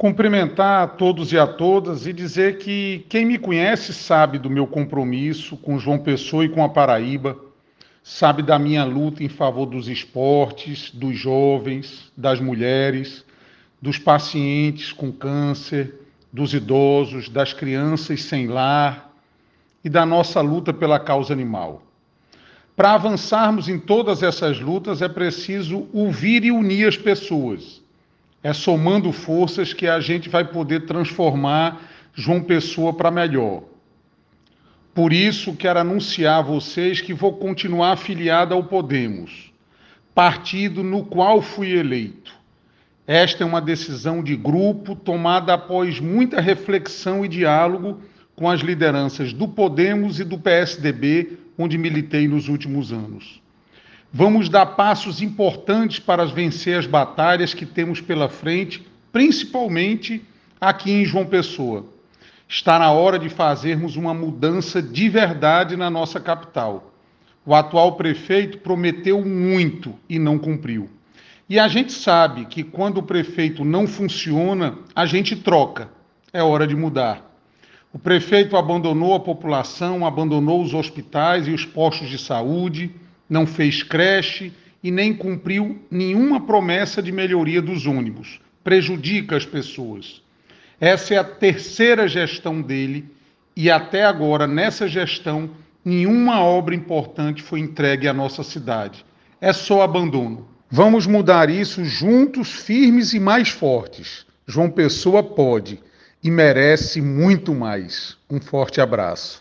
Cumprimentar a todos e a todas e dizer que quem me conhece sabe do meu compromisso com João Pessoa e com a Paraíba, sabe da minha luta em favor dos esportes, dos jovens, das mulheres, dos pacientes com câncer, dos idosos, das crianças sem lar e da nossa luta pela causa animal. Para avançarmos em todas essas lutas é preciso ouvir e unir as pessoas. É somando forças que a gente vai poder transformar João Pessoa para melhor. Por isso, quero anunciar a vocês que vou continuar afiliado ao Podemos, partido no qual fui eleito. Esta é uma decisão de grupo tomada após muita reflexão e diálogo com as lideranças do Podemos e do PSDB, onde militei nos últimos anos. Vamos dar passos importantes para vencer as batalhas que temos pela frente, principalmente aqui em João Pessoa. Está na hora de fazermos uma mudança de verdade na nossa capital. O atual prefeito prometeu muito e não cumpriu. E a gente sabe que quando o prefeito não funciona, a gente troca. É hora de mudar. O prefeito abandonou a população, abandonou os hospitais e os postos de saúde, não fez creche e nem cumpriu nenhuma promessa de melhoria dos ônibus. Prejudica as pessoas. Essa é a terceira gestão dele e até agora, nessa gestão, nenhuma obra importante foi entregue à nossa cidade. É só abandono. Vamos mudar isso juntos, firmes e mais fortes. João Pessoa pode e merece muito mais. Um forte abraço.